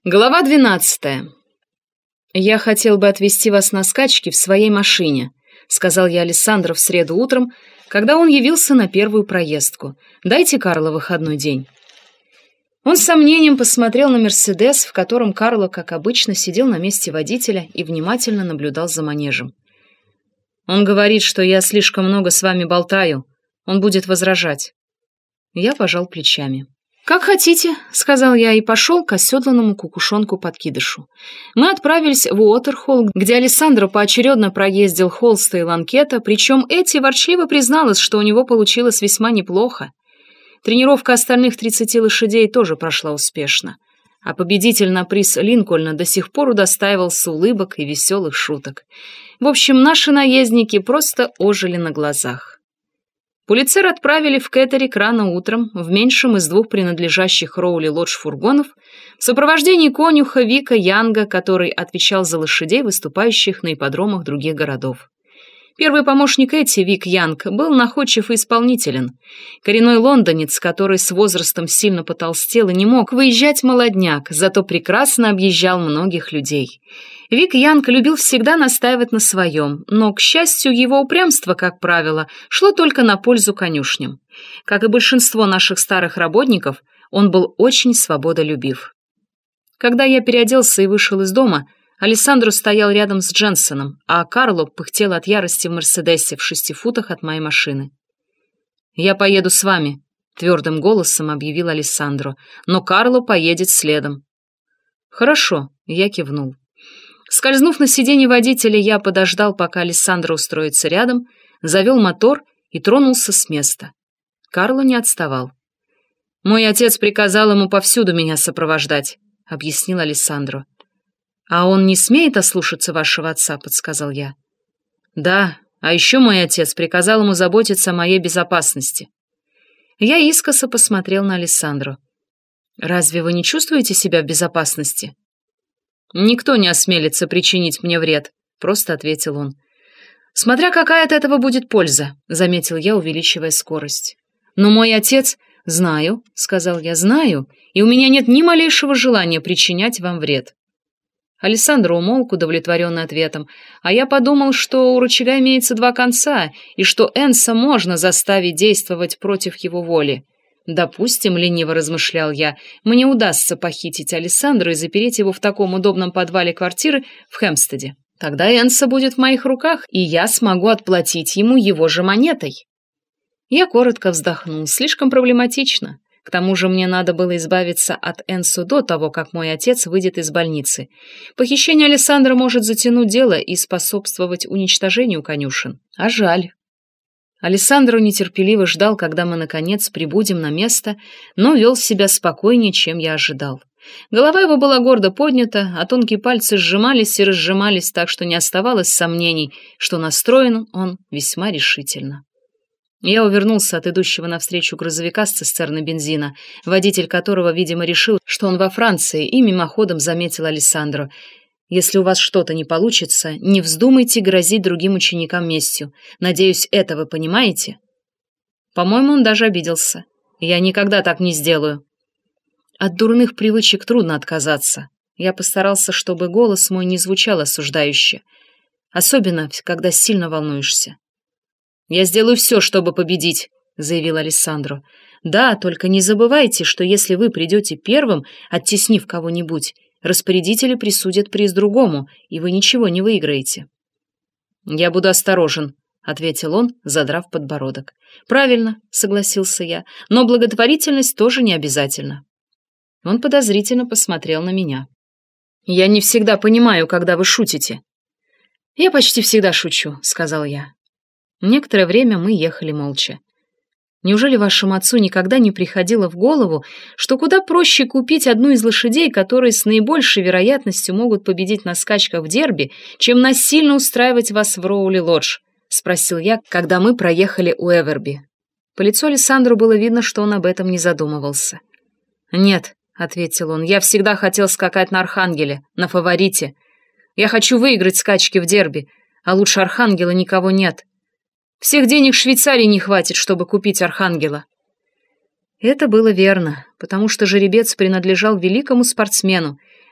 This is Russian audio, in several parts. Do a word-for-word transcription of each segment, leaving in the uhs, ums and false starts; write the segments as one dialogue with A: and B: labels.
A: Глава двенадцатая. «Я хотел бы отвезти вас на скачки в своей машине», — сказал я Алессандро в среду утром, когда он явился на первую проездку. «Дайте Карло выходной день». Он с сомнением посмотрел на «Мерседес», в котором Карло, как обычно, сидел на месте водителя и внимательно наблюдал за манежем. «Он говорит, что я слишком много с вами болтаю. Он будет возражать». Я пожал плечами. «Как хотите», — сказал я и пошел к оседланному кукушонку-подкидышу. Мы отправились в Уотерхолл, где Алессандро поочередно проездил Холста и Ланкета, причем Эти ворчливо призналась, что у него получилось весьма неплохо. Тренировка остальных тридцати лошадей тоже прошла успешно, а победитель на приз Линкольна до сих пор удостаивался улыбок и веселых шуток. В общем, наши наездники просто ожили на глазах. Пулицер отправили в Кеттерик рано утром, в меньшем из двух принадлежащих Роули Лодж фургонов, в сопровождении конюха Вика Янга, который отвечал за лошадей, выступающих на ипподромах других городов. Первый помощник Эти, Вик Янг, был находчив и исполнителен. Коренной лондонец, который с возрастом сильно потолстел и не мог выезжать молодняк, зато прекрасно объезжал многих людей. Вик Янг любил всегда настаивать на своем, но, к счастью, его упрямство, как правило, шло только на пользу конюшням. Как и большинство наших старых работников, он был очень свободолюбив. Когда я переоделся и вышел из дома, Алессандро стоял рядом с Дженсоном, а Карло пыхтел от ярости в Мерседесе в шести футах от моей машины. «Я поеду с вами», — твердым голосом объявил Алессандро, «но Карло поедет следом». «Хорошо», — я кивнул. Скользнув на сиденье водителя, я подождал, пока Алессандро устроится рядом, завел мотор и тронулся с места. Карло не отставал. «Мой отец приказал ему повсюду меня сопровождать», — объяснил Алессандро. «А он не смеет ослушаться вашего отца», — подсказал я. «Да, а еще мой отец приказал ему заботиться о моей безопасности». Я искоса посмотрел на Алессандро. «Разве вы не чувствуете себя в безопасности?» «Никто не осмелится причинить мне вред», — просто ответил он. «Смотря какая от этого будет польза», — заметил я, увеличивая скорость. «Но мой отец...» «Знаю», — сказал я, — «знаю, и у меня нет ни малейшего желания причинять вам вред». Алессандро умолк, удовлетворенный ответом, а я подумал, что у рычага имеется два конца, и что Энса можно заставить действовать против его воли. «Допустим, — лениво размышлял я, — мне удастся похитить Алессандро и запереть его в таком удобном подвале квартиры в Хэмпстеде. Тогда Энса будет в моих руках, и я смогу отплатить ему его же монетой». Я коротко вздохнул. Слишком проблематично. К тому же мне надо было избавиться от Энсу до того, как мой отец выйдет из больницы. Похищение Алессандро может затянуть дело и способствовать уничтожению конюшен. А жаль. Алессандро нетерпеливо ждал, когда мы, наконец, прибудем на место, но вел себя спокойнее, чем я ожидал. Голова его была гордо поднята, а тонкие пальцы сжимались и разжимались так, что не оставалось сомнений, что настроен он весьма решительно. Я увернулся от идущего навстречу грузовика с цистерной бензина, водитель которого, видимо, решил, что он во Франции, и мимоходом заметил Алессандро. «Если у вас что-то не получится, не вздумайте грозить другим ученикам местью. Надеюсь, это вы понимаете?» По-моему, он даже обиделся. «Я никогда так не сделаю». От дурных привычек трудно отказаться. Я постарался, чтобы голос мой не звучал осуждающе, особенно, когда сильно волнуешься. «Я сделаю все, чтобы победить», — заявил Алессандро. «Да, только не забывайте, что если вы придете первым, оттеснив кого-нибудь, распорядители присудят приз другому, и вы ничего не выиграете». «Я буду осторожен», — ответил он, задрав подбородок. «Правильно», — согласился я, — «но благотворительность тоже не обязательно». Он подозрительно посмотрел на меня. «Я не всегда понимаю, когда вы шутите». «Я почти всегда шучу», — сказал я. Некоторое время мы ехали молча. «Неужели вашему отцу никогда не приходило в голову, что куда проще купить одну из лошадей, которые с наибольшей вероятностью могут победить на скачках в дерби, чем насильно устраивать вас в Роули-Лодж?» — спросил я, когда мы проехали у Эверби. По лицу Алессандро было видно, что он об этом не задумывался. «Нет», — ответил он, — «я всегда хотел скакать на Архангеле, на фаворите. Я хочу выиграть скачки в дерби, а лучше Архангела никого нет. Всех денег Швейцарии не хватит, чтобы купить Архангела». Это было верно, потому что жеребец принадлежал великому спортсмену,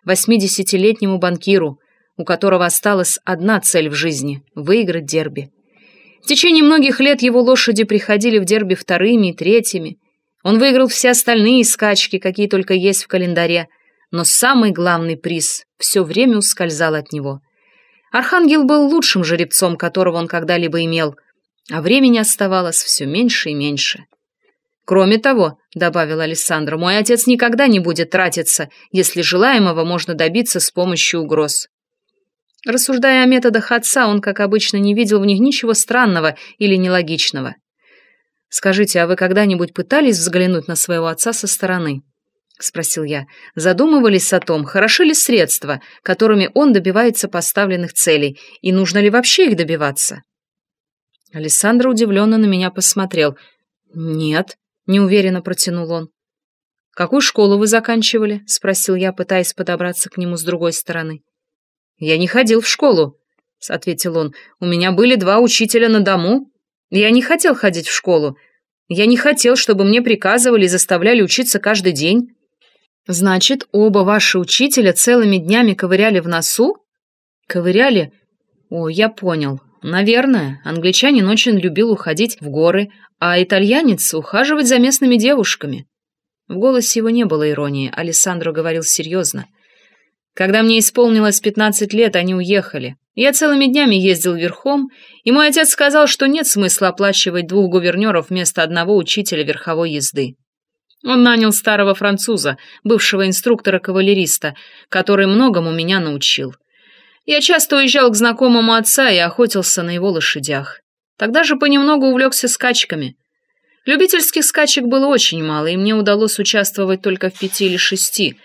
A: восьмидесятилетнему банкиру, у которого осталась одна цель в жизни — выиграть дерби. В течение многих лет его лошади приходили в дерби вторыми и третьими. Он выиграл все остальные скачки, какие только есть в календаре, но самый главный приз все время ускользал от него. Архангел был лучшим жеребцом, которого он когда-либо имел, а времени оставалось все меньше и меньше. «Кроме того, — добавил Алессандро, — мой отец никогда не будет тратиться, если желаемого можно добиться с помощью угроз». Рассуждая о методах отца, он, как обычно, не видел в них ничего странного или нелогичного. «Скажите, а вы когда-нибудь пытались взглянуть на своего отца со стороны?» — спросил я. «Задумывались о том, хороши ли средства, которыми он добивается поставленных целей, и нужно ли вообще их добиваться?» Алессандро удивленно на меня посмотрел. «Нет», — неуверенно протянул он. «Какую школу вы заканчивали?» — спросил я, пытаясь подобраться к нему с другой стороны. «Я не ходил в школу», — ответил он. «У меня были два учителя на дому. Я не хотел ходить в школу. Я не хотел, чтобы мне приказывали и заставляли учиться каждый день». «Значит, оба ваши учителя целыми днями ковыряли в носу?» «Ковыряли? О, я понял. Наверное, англичанин очень любил уходить в горы, а итальянец — ухаживать за местными девушками». В голосе его не было иронии, Алессандро говорил серьезно. «Когда мне исполнилось пятнадцать лет, они уехали. Я целыми днями ездил верхом, и мой отец сказал, что нет смысла оплачивать двух гувернеров вместо одного учителя верховой езды. Он нанял старого француза, бывшего инструктора-кавалериста, который многому меня научил. Я часто уезжал к знакомому отца и охотился на его лошадях. Тогда же понемногу увлекся скачками. Любительских скачек было очень мало, и мне удалось участвовать только в пяти или шести.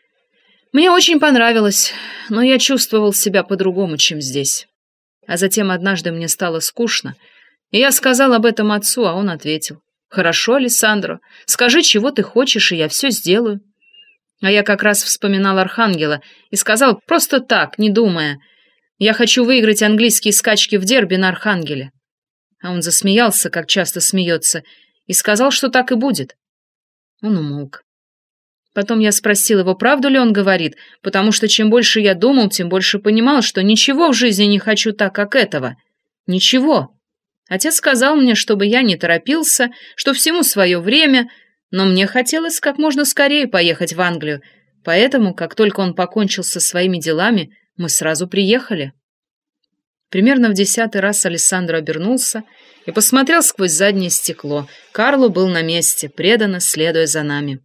A: Мне очень понравилось, но я чувствовал себя по-другому, чем здесь. А затем однажды мне стало скучно, и я сказал об этом отцу, а он ответил: «Хорошо, Алессандро, скажи, чего ты хочешь, и я все сделаю». А я как раз вспоминал Архангела и сказал просто так, не думая: «Я хочу выиграть английские скачки в дерби на Архангеле». А он засмеялся, как часто смеется, и сказал, что так и будет. Он умолк. Потом я спросил его, правду ли он говорит, потому что чем больше я думал, тем больше понимал, что ничего в жизни не хочу так, как этого. Ничего. Отец сказал мне, чтобы я не торопился, что всему свое время, но мне хотелось как можно скорее поехать в Англию, поэтому, как только он покончил со своими делами, мы сразу приехали. Примерно в десятый раз Алессандро обернулся и посмотрел сквозь заднее стекло. Карло был на месте, преданно следуя за нами.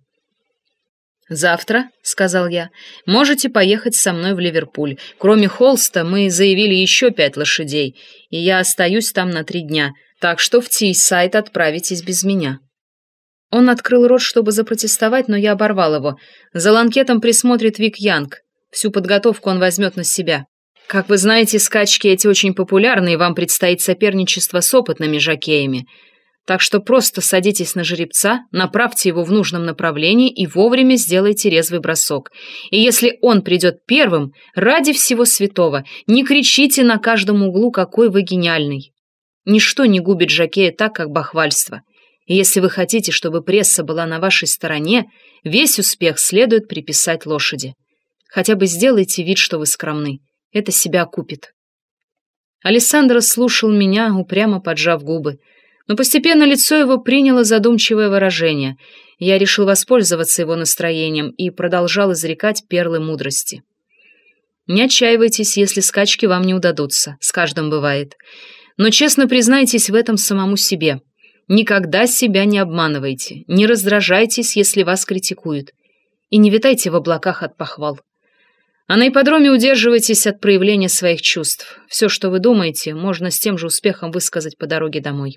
A: «Завтра, — сказал я, — можете поехать со мной в Ливерпуль. Кроме Холста мы заявили еще пять лошадей, и я остаюсь там на три дня, так что в Тийсайд отправитесь без меня». Он открыл рот, чтобы запротестовать, но я оборвал его. «За ланкетом присмотрит Вик Янг. Всю подготовку он возьмет на себя. Как вы знаете, скачки эти очень популярны, и вам предстоит соперничество с опытными жокеями. Так что просто садитесь на жеребца, направьте его в нужном направлении и вовремя сделайте резвый бросок. И если он придет первым, ради всего святого, не кричите на каждом углу, какой вы гениальный. Ничто не губит жокея так, как бахвальство. И если вы хотите, чтобы пресса была на вашей стороне, весь успех следует приписать лошади. Хотя бы сделайте вид, что вы скромны. Это себя окупит». Алессандро слушал меня, упрямо поджав губы. Но постепенно лицо его приняло задумчивое выражение. Я решил воспользоваться его настроением и продолжал изрекать перлы мудрости. «Не отчаивайтесь, если скачки вам не удадутся. С каждым бывает. Но честно признайтесь в этом самому себе. Никогда себя не обманывайте. Не раздражайтесь, если вас критикуют. И не витайте в облаках от похвал. А на ипподроме удерживайтесь от проявления своих чувств. Все, что вы думаете, можно с тем же успехом высказать по дороге домой».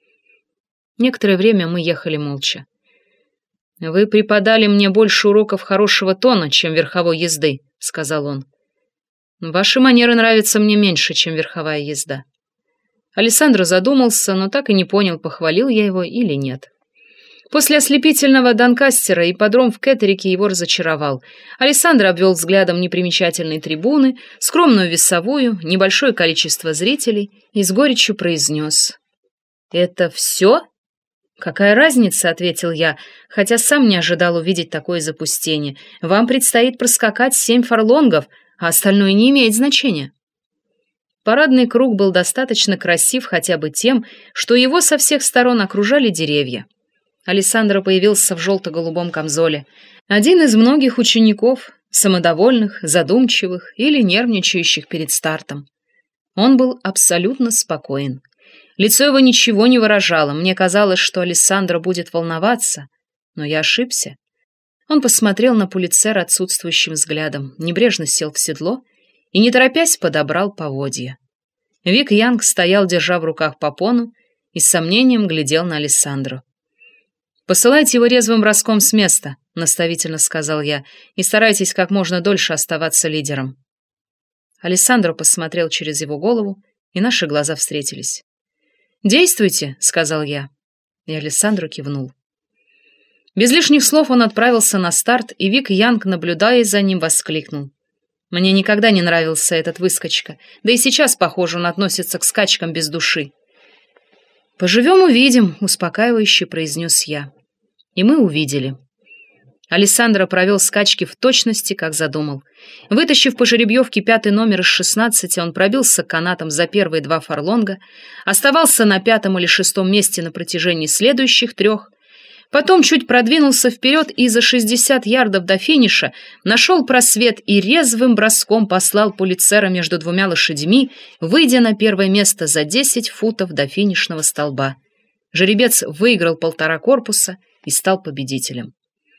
A: Некоторое время мы ехали молча. «Вы преподали мне больше уроков хорошего тона, чем верховой езды», — сказал он. «Ваши манеры нравятся мне меньше, чем верховая езда». Алессандро задумался, но так и не понял, похвалил я его или нет. После ослепительного Донкастера ипподром в Кеттерике его разочаровал. Алессандро обвел взглядом непримечательные трибуны, скромную весовую, небольшое количество зрителей и с горечью произнес: «Это все?» «Какая разница?» — ответил я, хотя сам не ожидал увидеть такое запустение. «Вам предстоит проскакать семь фарлонгов, а остальное не имеет значения». Парадный круг был достаточно красив хотя бы тем, что его со всех сторон окружали деревья. Алессандро появился в желто-голубом камзоле. Один из многих учеников, самодовольных, задумчивых или нервничающих перед стартом. Он был абсолютно спокоен. Лицо его ничего не выражало. Мне казалось, что Алессандро будет волноваться, но я ошибся. Он посмотрел на Пулицера отсутствующим взглядом, небрежно сел в седло и, не торопясь, подобрал поводья. Вик Янг стоял, держа в руках попону, и с сомнением глядел на Алессандро. «Посылайте его резвым броском с места», — наставительно сказал я, «и старайтесь как можно дольше оставаться лидером». Алессандро посмотрел через его голову, и наши глаза встретились. «Действуйте», — сказал я, и Алессандро кивнул. Без лишних слов он отправился на старт, и Вик Янг, наблюдая за ним, воскликнул: «Мне никогда не нравился этот выскочка, да и сейчас, похоже, он относится к скачкам без души». «Поживем, увидим», — успокаивающе произнес я. И мы увидели. Алессандро провел скачки в точности, как задумал. Вытащив по жеребьевке пятый номер из шестнадцати, он пробился к канатам за первые два фарлонга, оставался на пятом или шестом месте на протяжении следующих трех, потом чуть продвинулся вперед и за шестьдесят ярдов до финиша нашел просвет и резвым броском послал Пулицера между двумя лошадьми, выйдя на первое место за десять футов до финишного столба. Жеребец выиграл полтора корпуса и стал победителем.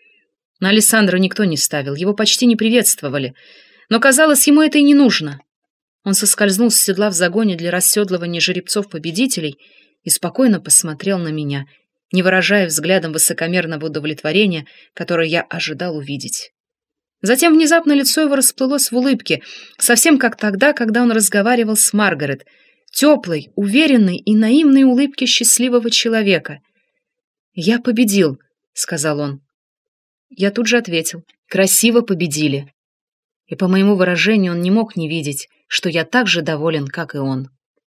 A: На Алессандро никто не ставил, его почти не приветствовали, но, казалось, ему это и не нужно. Он соскользнул с седла в загоне для расседлывания жеребцов-победителей и спокойно посмотрел на меня, не выражая взглядом высокомерного удовлетворения, которое я ожидал увидеть. Затем внезапно лицо его расплылось в улыбке, совсем как тогда, когда он разговаривал с Маргарет, теплой, уверенной и наивной улыбке счастливого человека. «Я победил», — сказал он. Я тут же ответил: «Красиво победили». И по моему выражению он не мог не видеть, что я так же доволен, как и он.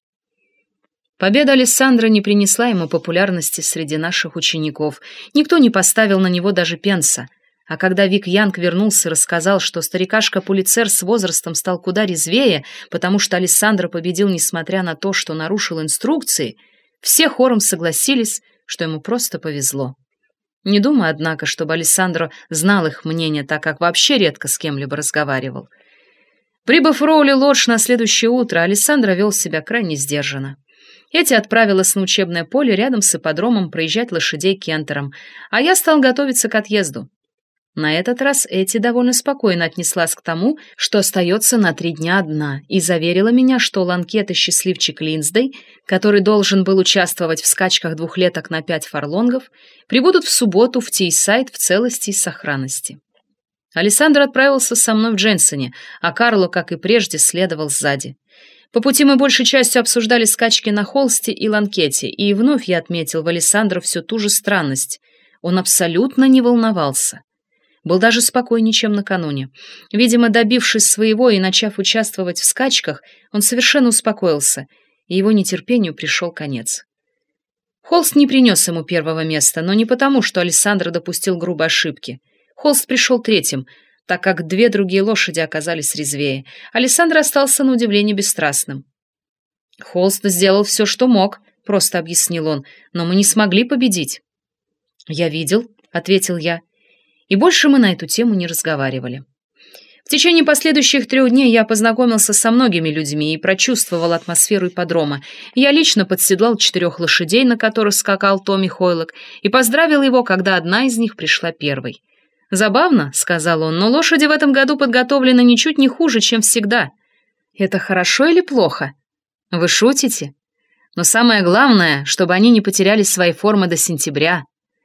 A: Победа Алессандро не принесла ему популярности среди наших учеников. Никто не поставил на него даже пенса. А когда Вик Янг вернулся и рассказал, что старикашка Пулицер с возрастом стал куда резвее, потому что Алессандро победил, несмотря на то, что нарушил инструкции, все хором согласились, что ему просто повезло. Не думаю, однако, чтобы Алессандро знал их мнение, так как вообще редко с кем-либо разговаривал. Прибыв в Роули-Лодж на следующее утро, Алессандро вел себя крайне сдержанно. Эти отправилась на учебное поле рядом с ипподромом проезжать лошадей кентером, а я стал готовиться к отъезду. На этот раз Эти довольно спокойно отнеслась к тому, что остается на три дня одна, и заверила меня, что Ланкет и счастливчик Линсдей, который должен был участвовать в скачках двухлеток на пять фарлонгов, прибудут в субботу в Тейсайд в целости и сохранности. Алессандро отправился со мной в Дженсене, а Карло, как и прежде, следовал сзади. По пути мы большей частью обсуждали скачки на Холсте и Ланкете, и вновь я отметил в Алессандро всю ту же странность. Он абсолютно не волновался. Был даже спокойнее, чем накануне. Видимо, добившись своего и начав участвовать в скачках, он совершенно успокоился, и его нетерпению пришел конец. Холст не принес ему первого места, но не потому, что Алессандро допустил грубой ошибки. Холст пришел третьим, так как две другие лошади оказались резвее. Алессандро остался на удивление бесстрастным. «Холст сделал все, что мог», — просто объяснил он, — «но мы не смогли победить». «Я видел», — ответил я. И больше мы на эту тему не разговаривали. В течение последующих трех дней я познакомился со многими людьми и прочувствовал атмосферу ипподрома. Я лично подседлал четырех лошадей, на которых скакал Томми Хойлок, и поздравил его, когда одна из них пришла первой. «Забавно», — сказал он, — «но лошади в этом году подготовлены ничуть не хуже, чем всегда». «Это хорошо или плохо?» «Вы шутите? Но самое главное, чтобы они не потеряли свои формы до сентября».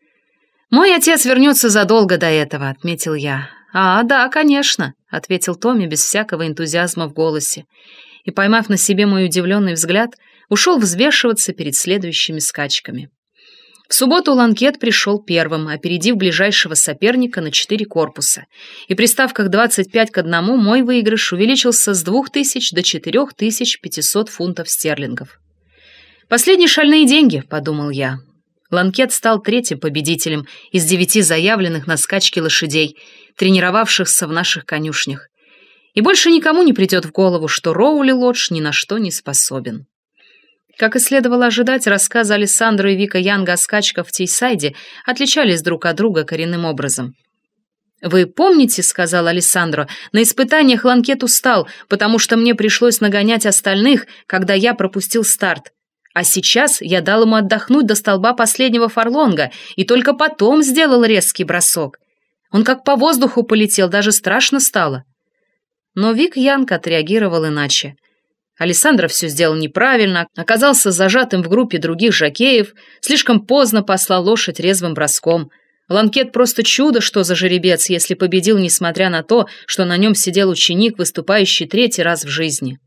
A: «Мой отец вернется задолго до этого», — отметил я. «А, да, конечно», — ответил Томми без всякого энтузиазма в голосе. И, поймав на себе мой удивленный взгляд, ушел взвешиваться перед следующими скачками. В субботу Ланкет пришел первым, опередив ближайшего соперника на четыре корпуса. И при ставках двадцать пять к одному мой выигрыш увеличился с двух тысяч до четырех тысяч пятисот фунтов стерлингов. «Последние шальные деньги», — подумал я. Ланкет стал третьим победителем из девяти заявленных на скачки лошадей, тренировавшихся в наших конюшнях. И больше никому не придет в голову, что Роули Лодж ни на что не способен. Как и следовало ожидать, рассказы Алессандро и Вика Янга о скачках в Тейсайде отличались друг от друга коренным образом. «Вы помните, — сказал Алессандро, — на испытаниях Ланкет устал, потому что мне пришлось нагонять остальных, когда я пропустил старт. А сейчас я дал ему отдохнуть до столба последнего фарлонга и только потом сделал резкий бросок. Он как по воздуху полетел, даже страшно стало». Но Вик Янг отреагировал иначе. Алессандро все сделал неправильно, оказался зажатым в группе других жокеев, слишком поздно послал лошадь резвым броском. Ланкет просто чудо, что за жеребец, если победил, несмотря на то, что на нем сидел ученик, выступающий третий раз в жизни.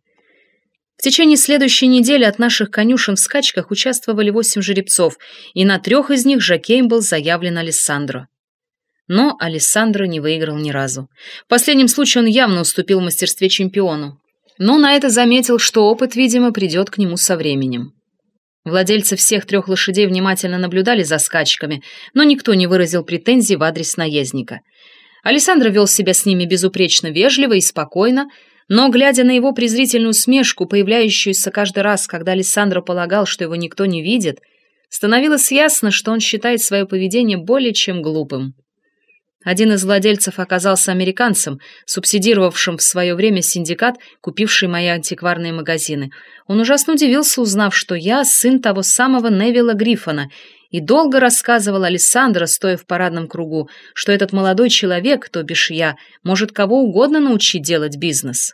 A: В течение следующей недели от наших конюшен в скачках участвовали восемь жеребцов, и на трех из них жокеем был заявлен Алессандро. Но Алессандро не выиграл ни разу. В последнем случае он явно уступил в мастерстве чемпиону. Но на это заметил, что опыт, видимо, придет к нему со временем. Владельцы всех трех лошадей внимательно наблюдали за скачками, но никто не выразил претензий в адрес наездника. Алессандро вел себя с ними безупречно вежливо и спокойно, но, глядя на его презрительную усмешку, появляющуюся каждый раз, когда Алессандро полагал, что его никто не видит, становилось ясно, что он считает свое поведение более чем глупым. Один из владельцев оказался американцем, субсидировавшим в свое время синдикат, купивший мои антикварные магазины. Он ужасно удивился, узнав, что я сын того самого Невилла Гриффона, и долго рассказывал Алессандро, стоя в парадном кругу, что этот молодой человек, то бишь я, может кого угодно научить делать бизнес.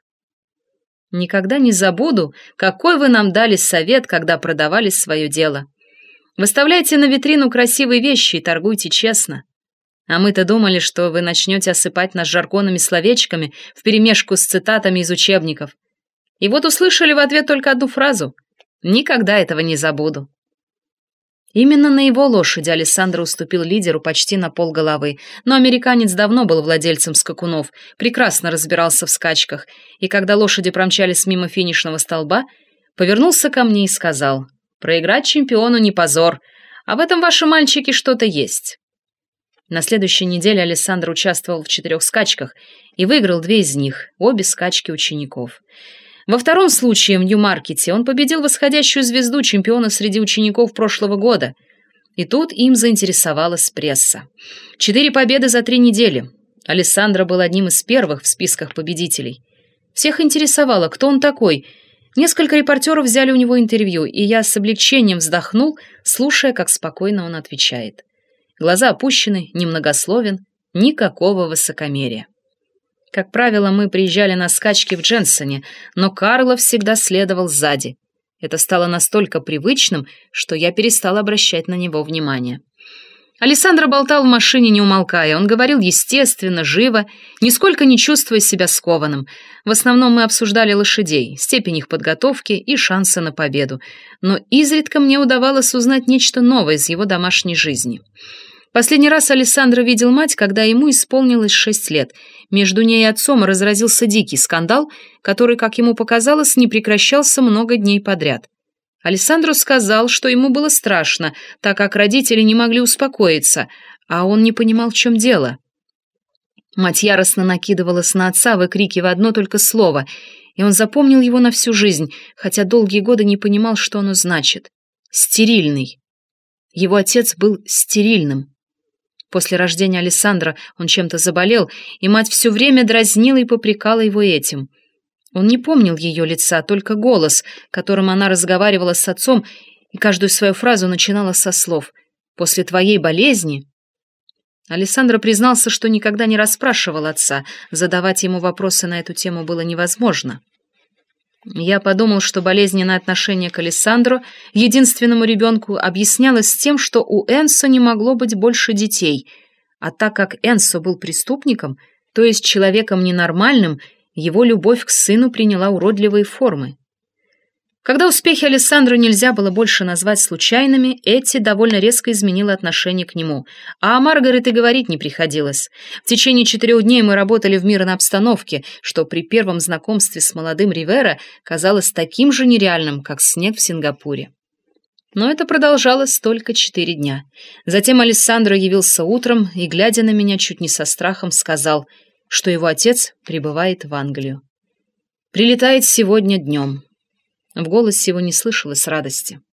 A: Никогда не забуду, какой вы нам дали совет, когда продавали свое дело. Выставляйте на витрину красивые вещи и торгуйте честно. А мы-то думали, что вы начнете осыпать нас жаргонными словечками вперемешку с цитатами из учебников. И вот услышали в ответ только одну фразу: «Никогда этого не забуду». Именно на его лошади Алессандро уступил лидеру почти на полголовы, но американец давно был владельцем скакунов, прекрасно разбирался в скачках, и когда лошади промчались мимо финишного столба, повернулся ко мне и сказал: «Проиграть чемпиону не позор, а в этом ваши мальчики что-то есть». На следующей неделе Алессандро участвовал в четырех скачках и выиграл две из них, обе скачки учеников. Во втором случае в Нью-Маркете он победил восходящую звезду чемпиона среди учеников прошлого года. И тут им заинтересовалась пресса. Четыре победы за три недели. Алессандро был одним из первых в списках победителей. Всех интересовало, кто он такой. Несколько репортеров взяли у него интервью, и я с облегчением вздохнул, слушая, как спокойно он отвечает. Глаза опущены, немногословен, никакого высокомерия. Как правило, мы приезжали на скачки в Дженсоне, но Карло всегда следовал сзади. Это стало настолько привычным, что я перестал обращать на него внимание. Алессандро болтал в машине, не умолкая. Он говорил естественно, живо, нисколько не чувствуя себя скованным. В основном мы обсуждали лошадей, степень их подготовки и шансы на победу. Но изредка мне удавалось узнать нечто новое из его домашней жизни. Последний раз Алессандро видел мать, когда ему исполнилось шесть лет. Между ней и отцом разразился дикий скандал, который, как ему показалось, не прекращался много дней подряд. Алессандро сказал, что ему было страшно, так как родители не могли успокоиться, а он не понимал, в чем дело. Мать яростно накидывалась на отца, выкрикивая одно только слово, и он запомнил его на всю жизнь, хотя долгие годы не понимал, что оно значит. «Стерильный». Его отец был стерильным. После рождения Алессандро он чем-то заболел, и мать все время дразнила и попрекала его этим. Он не помнил ее лица, только голос, которым она разговаривала с отцом, и каждую свою фразу начинала со слов «После твоей болезни...» Алессандро признался, что никогда не расспрашивал отца, задавать ему вопросы на эту тему было невозможно. Я подумал, что болезненное отношение к Алессандро, единственному ребенку, объяснялось тем, что у Энсо не могло быть больше детей, а так как Энсо был преступником, то есть человеком ненормальным, его любовь к сыну приняла уродливые формы. Когда успехи Алессандро нельзя было больше назвать случайными, Этти довольно резко изменила отношение к нему, а о Маргарет и говорить не приходилось. В течение четырех дней мы работали в мирной обстановке, что при первом знакомстве с молодым Ривера казалось таким же нереальным, как снег в Сингапуре. Но это продолжалось только четыре дня. Затем Алессандро явился утром и, глядя на меня чуть не со страхом, сказал, что его отец прибывает в Англию. «Прилетает сегодня днем». В голосе его не слышалось радости.